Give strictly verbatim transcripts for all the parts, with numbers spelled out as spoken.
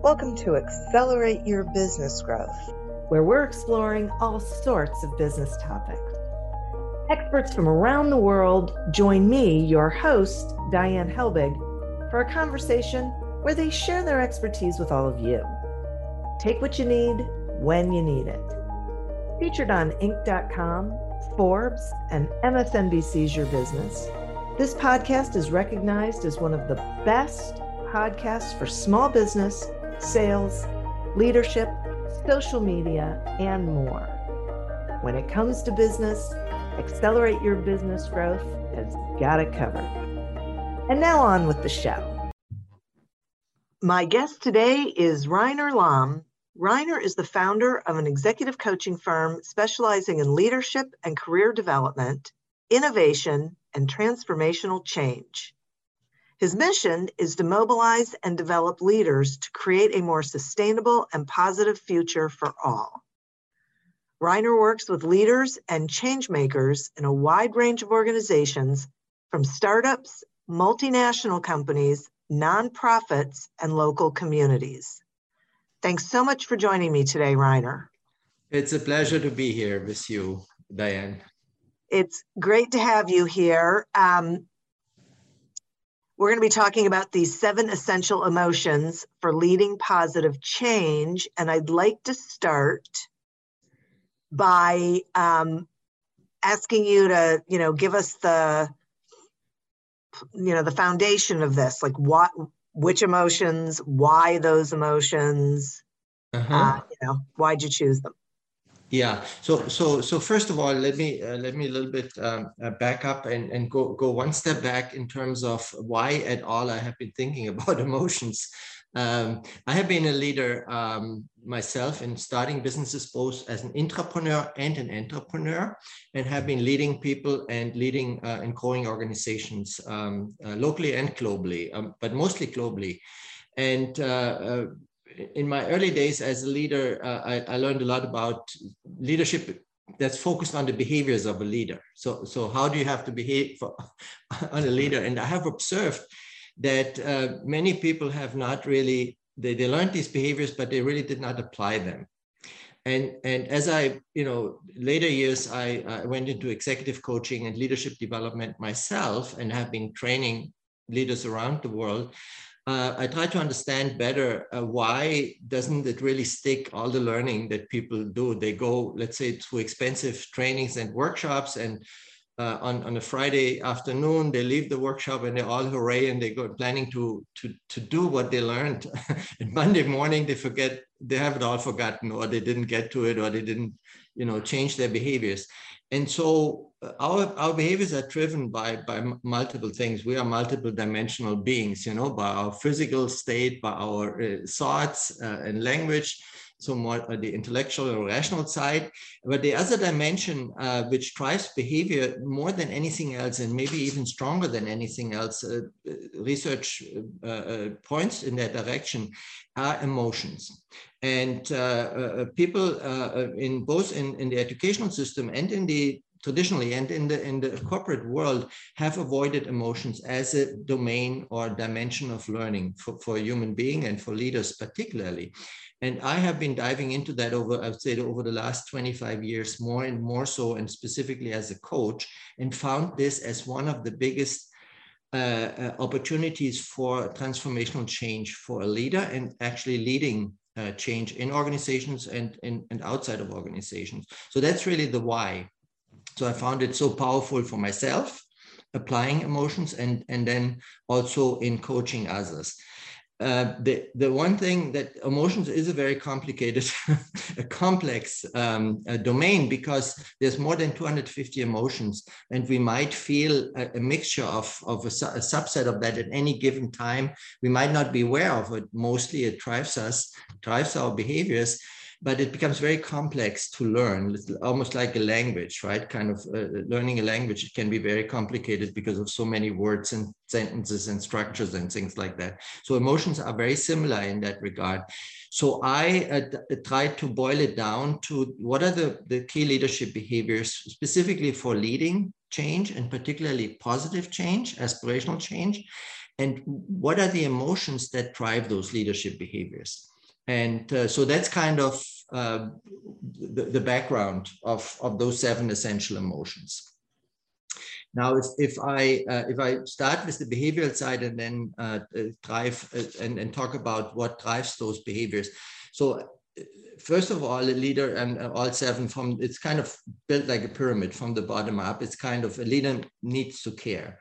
Welcome to Accelerate Your Business Growth, where we're exploring all sorts of business topics. Experts from around the world join me, your host, Diane Helbig, for a conversation where they share their expertise with all of you. Take what you need when you need it. Featured on Inc dot com, Forbes, and M S N B C's Your Business, this podcast is recognized as one of the best podcasts for small business, sales, leadership, social media, and more. When it comes to business, Accelerate Your Business Growth has got it covered. And now on with the show. My guest today is Reiner Lamm. Reiner is the founder of an executive coaching firm specializing in leadership and career development, innovation, and transformational change. His mission is to mobilize and develop leaders to create a more sustainable and positive future for all. Reiner works with leaders and change makers in a wide range of organizations, from startups, multinational companies, nonprofits, and local communities. Thanks so much for joining me today, Reiner. It's a pleasure to be here with you, Diane. It's great to have you here. Um, We're going to be talking about these seven essential emotions for leading positive change. And I'd like to start by um, asking you to, you know, give us the, you know, the foundation of this, like what, which emotions, why those emotions, uh-huh. uh, you know, why'd you choose them? Yeah. So, so, so first of all, let me uh, let me a little bit um, uh, back up and, and go go one step back in terms of why at all I have been thinking about emotions. Um, I have been a leader um, myself in starting businesses both as an intrapreneur and an entrepreneur, and have been leading people and leading uh, and growing organizations um, uh, locally and globally, um, but mostly globally, and. Uh, uh, In my early days as a leader, uh, I, I learned a lot about leadership that's focused on the behaviors of a leader. So, so how do you have to behave for, on a leader? And I have observed that uh, many people have not really, they, they learned these behaviors, but they really did not apply them. And, and as I, you know, later years, I, I went into executive coaching and leadership development myself and have been training leaders around the world. Uh, I try to understand better uh, why doesn't it really stick, all the learning that people do. They go, let's say, through expensive trainings and workshops, and uh, on, on a Friday afternoon, they leave the workshop and they're all hooray, and they go planning to, to, to do what they learned. And Monday morning, they forget, they have it all forgotten, or they didn't get to it, or they didn't, you know, change their behaviors. And so our, our behaviors are driven by, by multiple things. We are multiple dimensional beings, you know, by our physical state, by our uh, thoughts uh, and language, so more uh, the intellectual or rational side. But the other dimension, uh, which drives behavior more than anything else, and maybe even stronger than anything else, uh, research uh, uh, points in that direction, are emotions. And uh, uh, people uh, in both in, in the educational system and in the traditionally and in the in the corporate world have avoided emotions as a domain or dimension of learning for, for a human being and for leaders particularly. And I have been diving into that over, I would say, over the last twenty-five years, more and more so, and specifically as a coach, and found this as one of the biggest uh, uh, opportunities for transformational change for a leader, and actually leading uh, change in organizations and, and, and outside of organizations. So that's really the why. So I found it so powerful for myself, applying emotions, and, and then also in coaching others. Uh, the, the one thing that emotions is a very complicated, a complex um, a domain, because there's more than two hundred fifty emotions, and we might feel a, a mixture of, of a, a subset of that at any given time. We might not be aware of it. Mostly it drives us, drives our behaviors, but it becomes very complex to learn, almost like a language, right? Kind of uh, learning a language can be very complicated because of so many words and sentences and structures and things like that. So emotions are very similar in that regard. So I uh, tried to boil it down to what are the, the key leadership behaviors specifically for leading change, and particularly positive change, aspirational change, and what are the emotions that drive those leadership behaviors. And uh, so that's kind of uh, the, the background of, of those seven essential emotions. Now, if, if I uh, if I start with the behavioral side and then uh, drive uh, and, and talk about what drives those behaviors. So first of all, a leader and all seven from, it's kind of built like a pyramid from the bottom up. It's kind of a leader needs to care.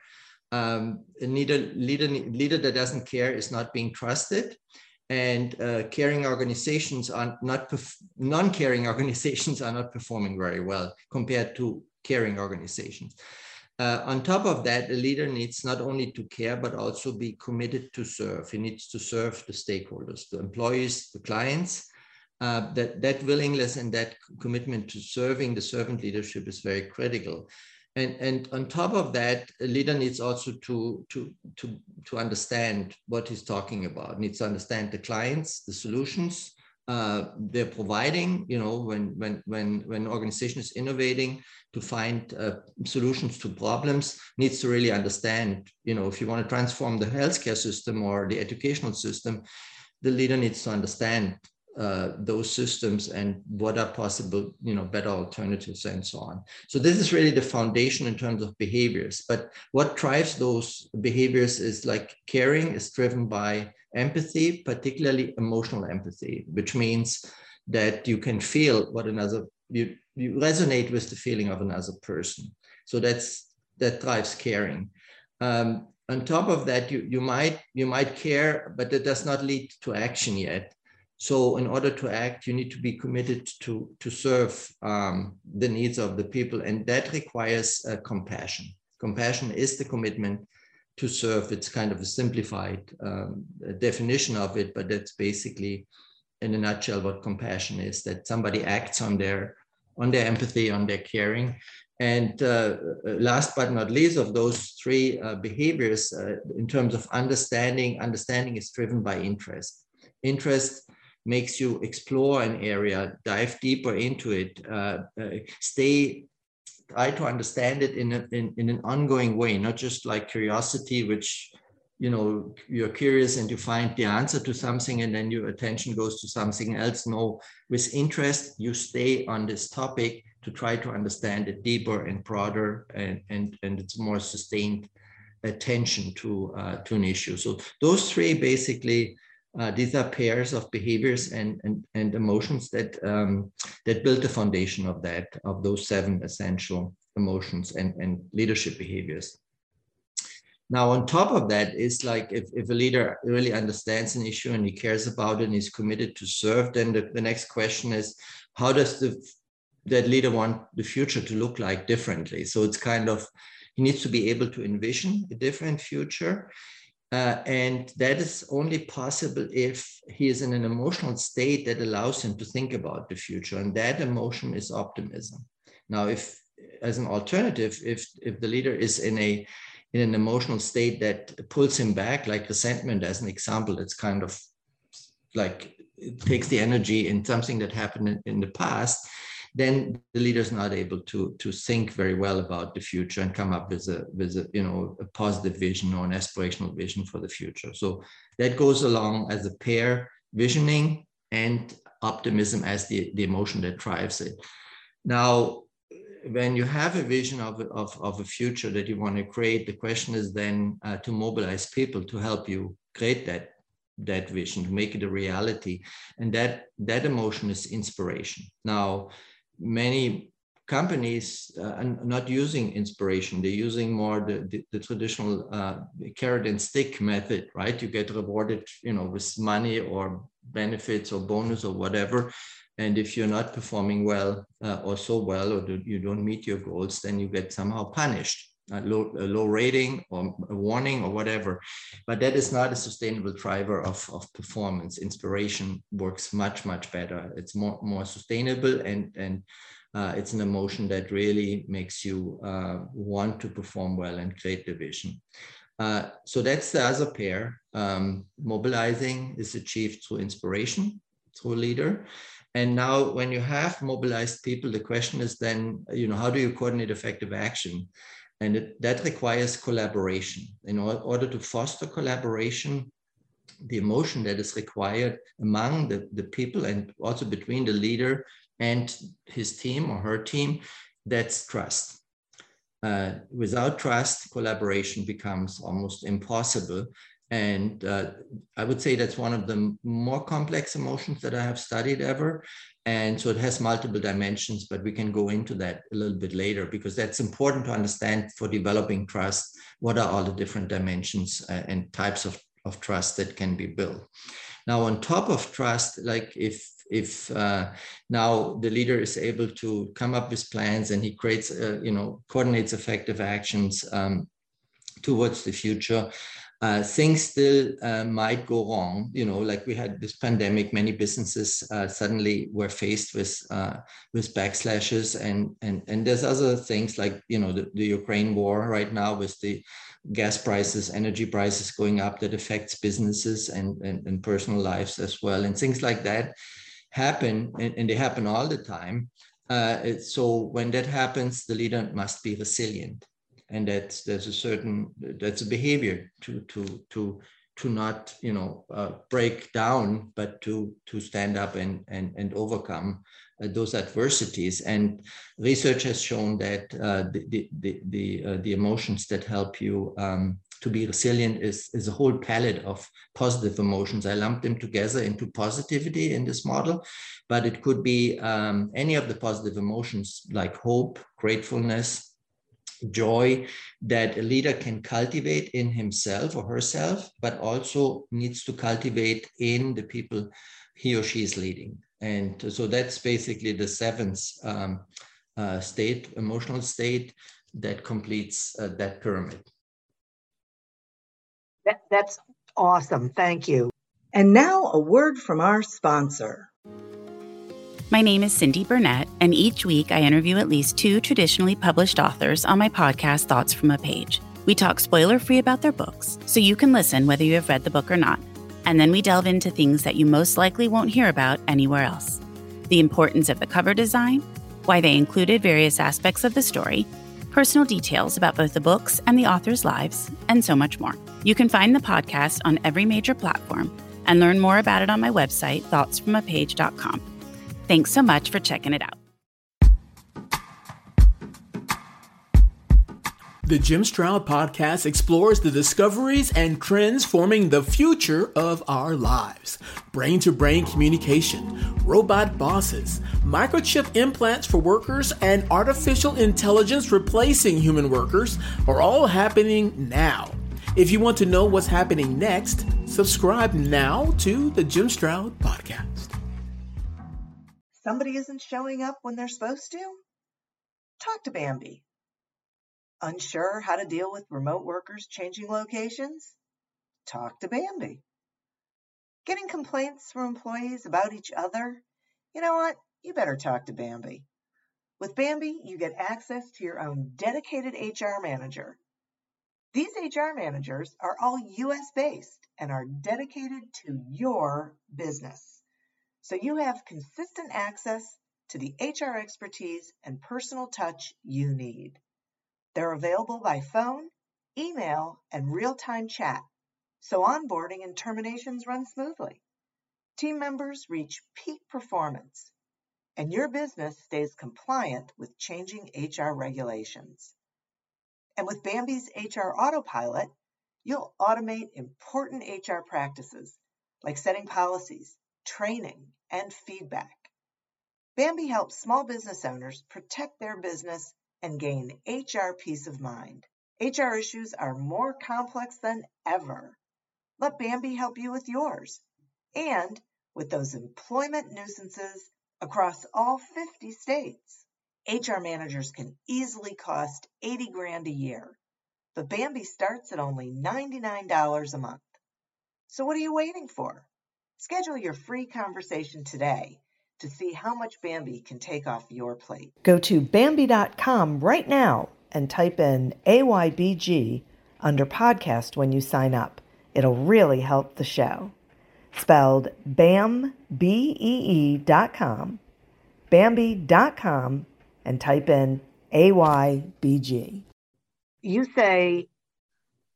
Um, a leader, leader, leader that doesn't care is not being trusted. And uh, caring organizations are not, non-caring organizations are not performing very well compared to caring organizations. Uh, on top of that, a leader needs not only to care, but also be committed to serve. He needs to serve the stakeholders, the employees, the clients. Uh, that, that willingness and that commitment to serving the servant leadership is very critical. And, and on top of that, a leader needs also to, to, to, to understand what he's talking about, needs to understand the clients, the solutions uh, they're providing, you know, when, when, when, when an organization is innovating to find uh, solutions to problems, needs to really understand, you know, if you want to transform the healthcare system or the educational system, the leader needs to understand Uh, those systems and what are possible, you know, better alternatives and so on. So this is really the foundation in terms of behaviors. But what drives those behaviors is like caring is driven by empathy, particularly emotional empathy, which means that you can feel what another, you, you resonate with the feeling of another person. So that's, that drives caring. Um, on top of that, you, you might, you might care, but it does not lead to action yet. So in order to act, you need to be committed to, to serve um, the needs of the people, and that requires uh, compassion. Compassion is the commitment to serve. It's kind of a simplified um, definition of it, but that's basically, in a nutshell, what compassion is, that somebody acts on their, on their empathy, on their caring. And uh, last but not least of those three uh, behaviors, uh, in terms of understanding, understanding is driven by interest. Interest makes you explore an area, dive deeper into it, uh, uh, stay, try to understand it in, a, in, in an ongoing way, not just like curiosity, which, you know, you're curious and you find the answer to something and then your attention goes to something else. No, with interest, you stay on this topic to try to understand it deeper and broader, and, and, and it's more sustained attention to, uh, to an issue. So those three basically, Uh, these are pairs of behaviors and, and, and emotions that, um, that build the foundation of that, of those seven essential emotions and, and leadership behaviors. Now, on top of that is like, if, if a leader really understands an issue and he cares about it and is committed to serve, then the, the next question is, how does the, that leader want the future to look like differently? So it's kind of, he needs to be able to envision a different future. Uh, and that is only possible if he is in an emotional state that allows him to think about the future. And that emotion is optimism. Now, if, as an alternative, if, if the leader is in a in an emotional state that pulls him back, like resentment as an example, it's kind of like it takes the energy in something that happened in, in the past, then the leader is not able to, to think very well about the future and come up with a, with a, you know, a positive vision or an aspirational vision for the future. So that goes along as a pair, visioning and optimism as the, the emotion that drives it. Now, when you have a vision of, of, of a future that you want to create, the question is then uh, to mobilize people to help you create that, that vision, to make it a reality. And that, that emotion is inspiration. Now, many companies uh, are not using inspiration. They're using more the, the, the traditional uh, carrot and stick method, right? You get rewarded, you know, with money or benefits or bonus or whatever. And if you're not performing well uh, or so well, or do, you don't meet your goals, then you get somehow punished, a low, a low rating or a warning or whatever. But that is not a sustainable driver of, of performance. Inspiration works much, much better. It's more, more sustainable, and, and uh, it's an emotion that really makes you uh, want to perform well and create the vision. Uh, so that's the other pair. Um, mobilizing is achieved through inspiration, through a leader. And now when you have mobilized people, the question is then, you know, how do you coordinate effective action? And it, that requires collaboration. In order to foster collaboration, the emotion that is required among the, the people and also between the leader and his team or her team, that's trust. Uh, without trust, collaboration becomes almost impossible. And uh, I would say that's one of the more complex emotions that I have studied ever. And so it has multiple dimensions, but we can go into that a little bit later, because that's important to understand for developing trust. What are all the different dimensions uh, and types of, of trust that can be built? Now, on top of trust, like if if uh, now the leader is able to come up with plans and he creates, uh, you know, coordinates effective actions um, towards the future, uh, things still uh, might go wrong. You know, like we had this pandemic, many businesses uh, suddenly were faced with uh, with backslashes, and and and there's other things like, you know, the, the Ukraine war right now with the gas prices, energy prices going up, that affects businesses and, and, and personal lives as well. And things like that happen, and, and they happen all the time. Uh, so when that happens, the leader must be resilient. And that's, there's a certain, that's a behavior to, to, to, to not, you know, uh, break down, but to, to stand up and, and, and overcome uh, those adversities. And research has shown that uh, the, the, the, uh, the emotions that help you um, to be resilient is, is a whole palette of positive emotions. I lumped them together into positivity in this model, but it could be um, any of the positive emotions like hope, gratefulness, joy, that a leader can cultivate in himself or herself, but also needs to cultivate in the people he or she is leading. And so that's basically the seventh um, uh, state, emotional state, that completes uh, that pyramid. That, that's awesome. Thank you. And now a word from our sponsor. My name is Cindy Burnett, and each week I interview at least two traditionally published authors on my podcast, Thoughts from a Page. We talk spoiler-free about their books, so you can listen whether you have read the book or not. And then we delve into things that you most likely won't hear about anywhere else. The importance of the cover design, why they included various aspects of the story, personal details about both the books and the authors' lives, and so much more. You can find the podcast on every major platform and learn more about it on my website, thoughts from a page dot com. Thanks so much for checking it out. The Jim Stroud Podcast explores the discoveries and trends forming the future of our lives. Brain-to-brain communication, robot bosses, microchip implants for workers, and artificial intelligence replacing human workers are all happening now. If you want to know what's happening next, subscribe now to the Jim Stroud Podcast. Somebody isn't showing up when they're supposed to? Talk to Bambee. Unsure how to deal with remote workers changing locations? Talk to Bambee. Getting complaints from employees about each other? You know what? You better talk to Bambee. With Bambee, you get access to your own dedicated H R manager. These H R managers are all U S based and are dedicated to your business. So you have consistent access to the H R expertise and personal touch you need. They're available by phone, email, and real-time chat, so onboarding and terminations run smoothly. Team members reach peak performance, and your business stays compliant with changing H R regulations. And with Bambee's H R Autopilot, you'll automate important H R practices like setting policies, training, and feedback. Bambee helps small business owners protect their business and gain H R peace of mind. H R issues are more complex than ever. Let Bambee help you with yours. And with those employment nuisances across all fifty states, H R managers can easily cost eighty grand a year, but Bambee starts at only ninety-nine dollars a month. So what are you waiting for? Schedule your free conversation today to see how much Bambee can take off your plate. Go to Bambee dot com right now and type in A Y B G under podcast when you sign up. It'll really help the show. Spelled BAM, B E E dot com, Bambee dot com, and type in A Y B G. You say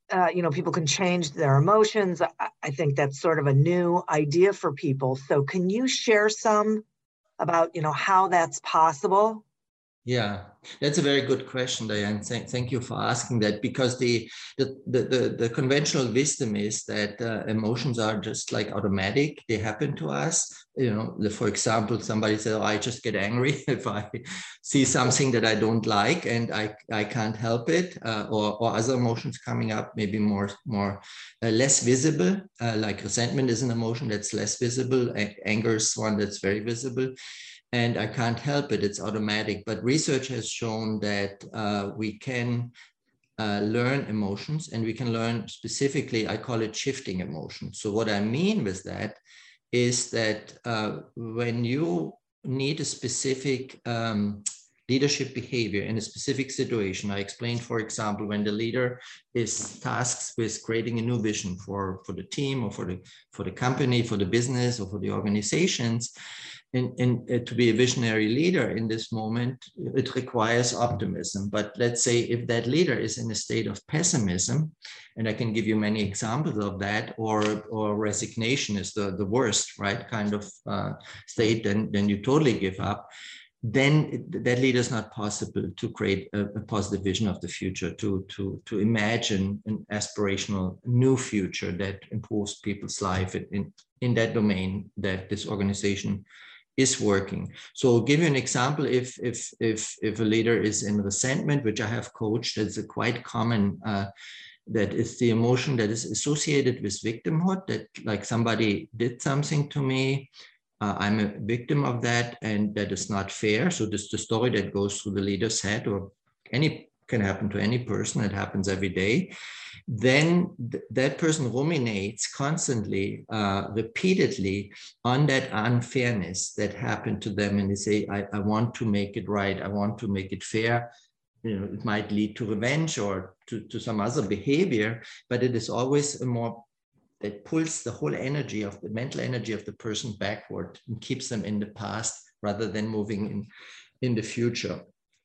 uh, you know, people can change their emotions. I, I think that's sort of a new idea for people. So can you share some about, you know, how that's possible? Yeah, that's a very good question, Diane. Thank, thank you for asking that, because the the, the, the, the conventional wisdom is that uh, emotions are just like automatic. They happen to us. You know, for example, somebody said, oh, I just get angry if I see something that I don't like and I, I can't help it, uh, or, or other emotions coming up, maybe more, more uh, less visible, uh, like resentment is an emotion that's less visible. Anger is one that's very visible. And I can't help it, it's automatic. But research has shown that uh, we can uh, learn emotions, and we can learn specifically, I call it shifting emotions. So what I mean with that is that uh, when you need a specific um, leadership behavior in a specific situation, I explained, for example, when the leader is tasked with creating a new vision for, for the team or for the, for the company, for the business or for the organizations, And, and uh, to be a visionary leader in this moment, it requires optimism. But let's say if that leader is in a state of pessimism, and I can give you many examples of that, or, or resignation is the, the worst, right, kind of uh, state, then, then you totally give up, then it, that leader is not possible to create a, a positive vision of the future, to, to, to imagine an aspirational new future that improves people's life in, in, in that domain that this organization is working. So I'll give you an example. If if if if a leader is in resentment, which I have coached, it's a quite common uh, that is the emotion that is associated with victimhood. That like somebody did something to me, uh, I'm a victim of that, and that is not fair. So this is the story that goes through the leader's head, or any can happen to any person. It happens every day. Then th that person ruminates constantly, uh, repeatedly on that unfairness that happened to them. And they say, I, I want to make it right. I want to make it fair. You know, it might lead to revenge or to, to some other behavior, but it is always a more that pulls the whole energy of the mental energy of the person backward and keeps them in the past rather than moving in, in the future.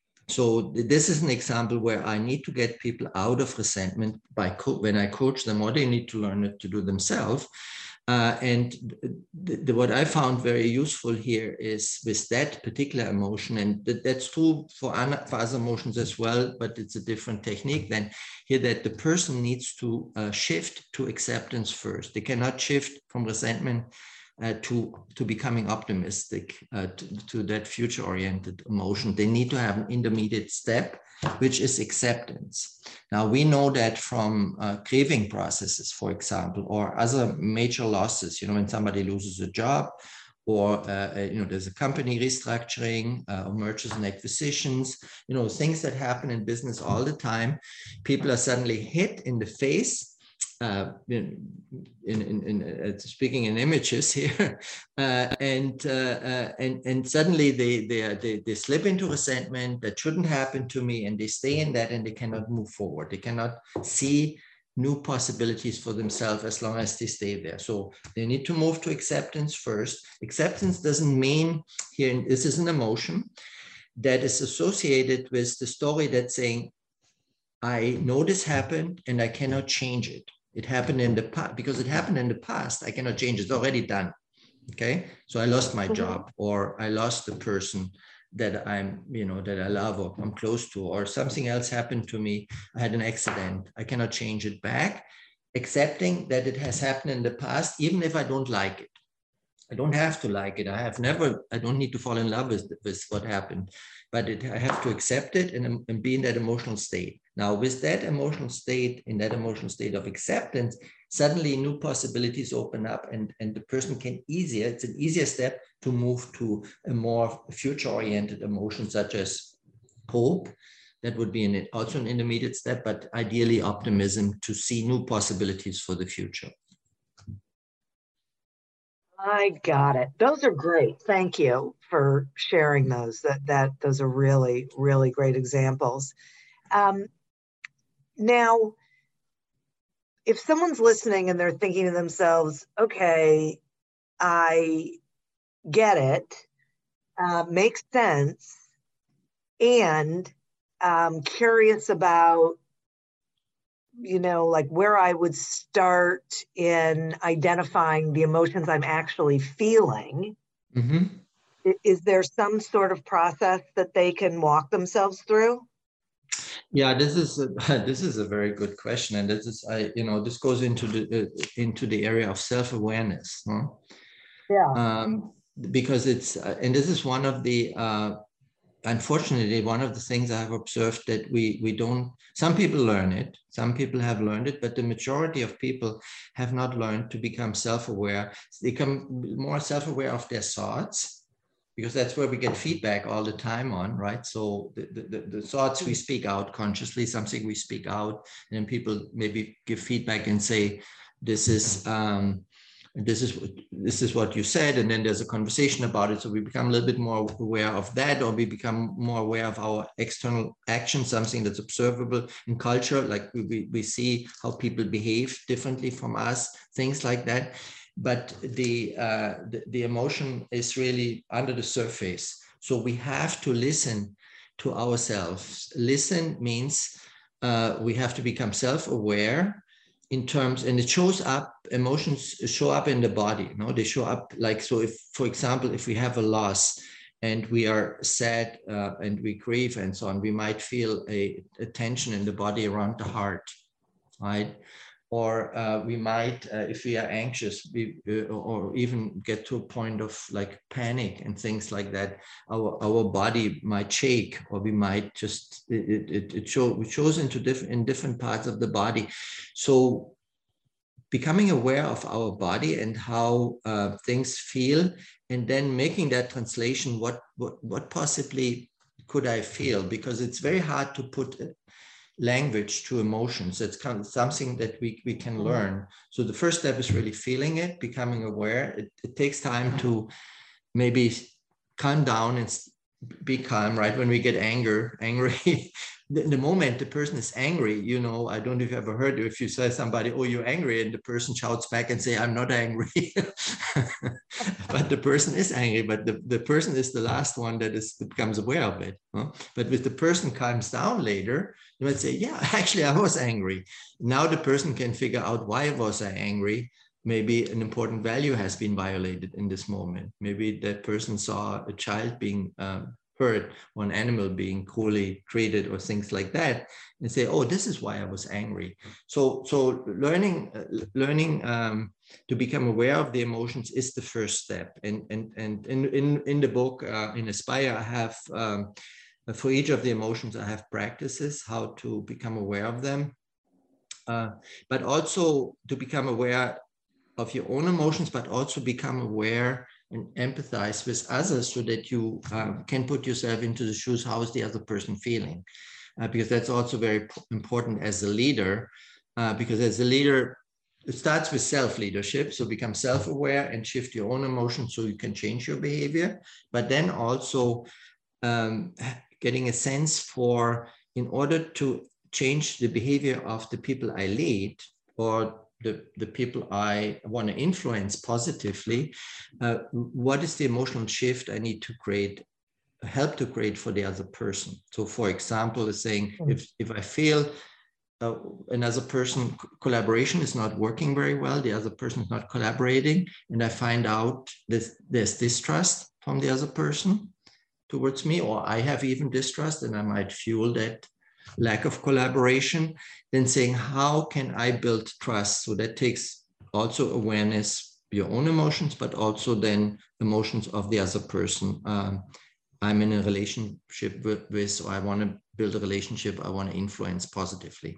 So this is an example where I need to get people out of resentment by when I coach them, or they need to learn it to do themselves. Uh, and the, the, what I found very useful here is with that particular emotion, and that, that's true for, for other emotions as well, but it's a different technique then here, that the person needs to uh, shift to acceptance first. They cannot shift from resentment Uh, to, to becoming optimistic, uh, to, to that future-oriented emotion. They need to have an intermediate step, which is acceptance. Now, we know that from uh, grieving processes, for example, or other major losses, you know, when somebody loses a job, or, uh, you know, there's a company restructuring, uh, or mergers and acquisitions, you know, things that happen in business all the time. People are suddenly hit in the face. Uh, in, in, in, in uh, speaking in images here, uh, and, uh, uh, and and suddenly they, they they they slip into resentment that shouldn't happen to me, and they stay in that, and they cannot move forward. They cannot see new possibilities for themselves as long as they stay there. So they need to move to acceptance first. Acceptance doesn't mean here, this is an emotion that is associated with the story that's saying, I know this happened and I cannot change it. It happened in the past, because it happened in the past, I cannot change it. It's already done. Okay. So I lost my job, or I lost the person that I'm, you know, that I love or I'm close to, or something else happened to me. I had an accident. I cannot change it back. Accepting that it has happened in the past, even if I don't like it. I don't have to like it. I have never, I don't need to fall in love with, with what happened, but it, I have to accept it and, and be in that emotional state. Now, with that emotional state, in that emotional state of acceptance, suddenly new possibilities open up, and, and the person can easier, it's an easier step to move to a more future-oriented emotion, such as hope. That would be an, also an intermediate step, but ideally optimism to see new possibilities for the future. I got it. Those are great. Thank you for sharing those. That that those are really, really great examples. Um, now, if someone's listening and they're thinking to themselves, okay, I get it, uh, makes sense, and I'm curious about you know, like where I would start in identifying the emotions I'm actually feeling. Mm-hmm. Is there some sort of process that they can walk themselves through? Yeah, this is a, this is a very good question, and this is I you know this goes into the uh, into the area of self-awareness. Huh? Yeah. Um, because it's uh, and this is one of the uh, unfortunately one of the things I've observed that we we don't. Some people learn it, some people have learned it, but the majority of people have not learned to become self-aware. They become more self-aware of their thoughts, because that's where we get feedback all the time on, right? So the, the, the thoughts we speak out consciously, something we speak out, and then people maybe give feedback and say, this is, um, this is, this is what you said. And then there's a conversation about it. So we become a little bit more aware of that, or we become more aware of our external action, something that's observable in culture. Like we, we see how people behave differently from us, things like that. But the, uh, the the emotion is really under the surface. So we have to listen to ourselves. Listen means uh, we have to become self-aware in terms, and it shows up, emotions show up in the body. You know, they show up like, so if, for example, if we have a loss and we are sad uh, and we grieve and so on, we might feel a, a tension in the body around the heart, right? Or uh, we might, uh, if we are anxious, we, uh, or even get to a point of like panic and things like that, our our body might shake, or we might just, it it, it, show, it shows into different in different parts of the body. So becoming aware of our body and how uh, things feel, and then making that translation, what, what, what possibly could I feel? Because it's very hard to put language to emotions. It's kind of something that we, we can learn. So the first step is really feeling it, becoming aware. It, it takes time to maybe calm down and be calm, right? When we get anger, angry, the, the moment the person is angry, you know, I don't know if you've ever heard, if you say somebody, oh, you're angry, and the person shouts back and say, I'm not angry. But the person is angry, but the, the person is the last one that is that becomes aware of it. Huh? But if the person calms down later, you might say, yeah, actually, I was angry. Now the person can figure out, why was I angry? Maybe an important value has been violated in this moment. Maybe that person saw a child being um, hurt, or an animal being cruelly treated, or things like that, and say, oh, this is why I was angry. So, so learning, uh, learning um, to become aware of the emotions is the first step. And, and, and in, in, in the book, uh, in Aspire, I have, um, for each of the emotions, I have practices, how to become aware of them. Uh, but also to become aware of your own emotions, but also become aware and empathize with others, so that you uh, can put yourself into the shoes. How is the other person feeling? Uh, because that's also very important as a leader, uh, because as a leader, it starts with self-leadership. So become self-aware and shift your own emotions so you can change your behavior. But then also um, getting a sense for, in order to change the behavior of the people I lead, or The, the people I want to influence positively, uh, what is the emotional shift I need to create, help to create for the other person? So for example, is saying, if, if I feel uh, another person, collaboration is not working very well, the other person is not collaborating, and I find out that there's distrust from the other person towards me, or I have even distrust, and I might fuel that lack of collaboration, then saying, how can I build trust? So that takes also awareness, your own emotions, but also then emotions of the other person. Um, I'm in a relationship with, with, or I want to build a relationship, I want to influence positively.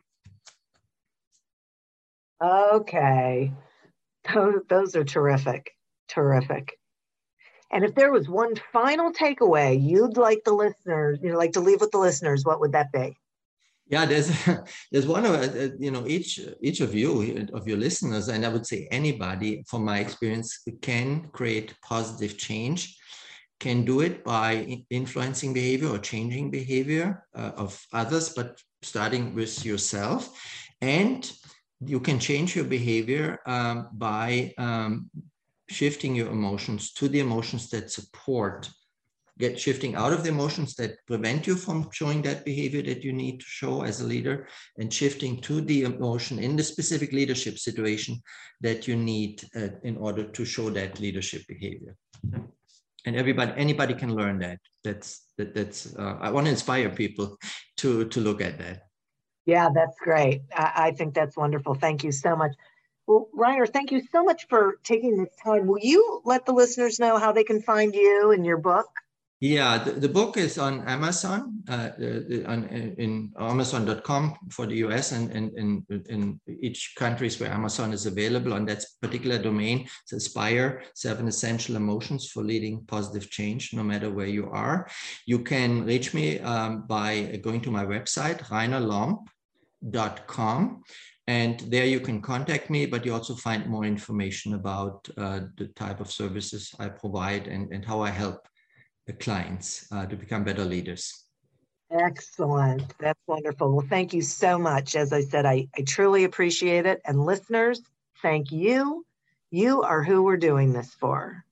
Okay. Those, those are terrific, terrific. And if there was one final takeaway you'd like the listeners, you know, like to leave with the listeners, what would that be? Yeah, there's there's one of uh, you know each each of you of your listeners, and I would say anybody, from my experience, can create positive change, can do it by influencing behavior or changing behavior uh, of others, but starting with yourself. And you can change your behavior um, by um, shifting your emotions to the emotions that support get shifting out of the emotions that prevent you from showing that behavior that you need to show as a leader, and shifting to the emotion in the specific leadership situation that you need uh, in order to show that leadership behavior. And everybody, anybody can learn that. That's that. That's. Uh, I want to inspire people to to look at that. Yeah, that's great. I, I think that's wonderful. Thank you so much. Well, Reiner, thank you so much for taking this time. Will you let the listeners know how they can find you and your book? Yeah, the, the book is on Amazon, uh, on, in amazon dot com for the U S, and in, in, in each countries where Amazon is available on that particular domain. It's Aspire, Seven Essential Emotions for Leading Positive Change, no matter where you are. You can reach me um, by going to my website, reiner lomb dot com. And there you can contact me, but you also find more information about uh, the type of services I provide and, and how I help the clients uh, to become better leaders. Excellent. That's wonderful. Well, thank you so much. As I said, I, I truly appreciate it. And listeners, thank you. You are who we're doing this for.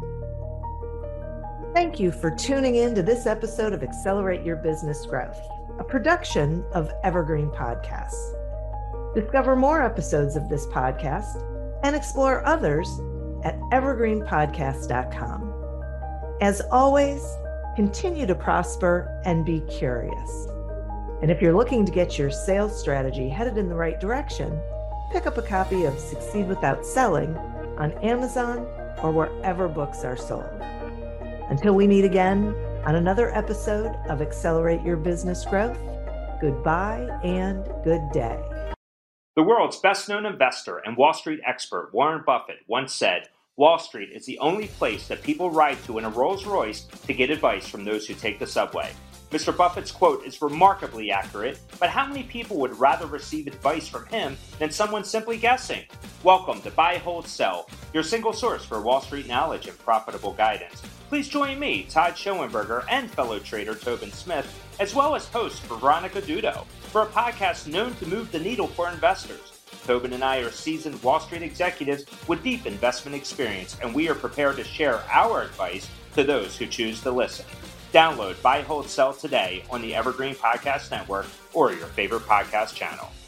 Thank you for tuning in to this episode of Accelerate Your Business Growth, a production of Evergreen Podcasts. Discover more episodes of this podcast and explore others at evergreen podcast dot com. As always, continue to prosper and be curious. And if you're looking to get your sales strategy headed in the right direction, pick up a copy of Succeed Without Selling on Amazon or wherever books are sold. Until we meet again on another episode of Accelerate Your Business Growth, goodbye and good day. The world's best-known investor and Wall Street expert Warren Buffett once said, "Wall Street is the only place that people ride to in a Rolls-Royce to get advice from those who take the subway." Mister Buffett's quote is remarkably accurate, but how many people would rather receive advice from him than someone simply guessing? Welcome to Buy, Hold, Sell, your single source for Wall Street knowledge and profitable guidance. Please join me, Todd Schoenberger, and fellow trader Tobin Smith, as well as host Veronica Dudo, for a podcast known to move the needle for investors. Tobin and I are seasoned Wall Street executives with deep investment experience, and we are prepared to share our advice to those who choose to listen. Download Buy, Hold, Sell today on the Evergreen Podcast Network or your favorite podcast channel.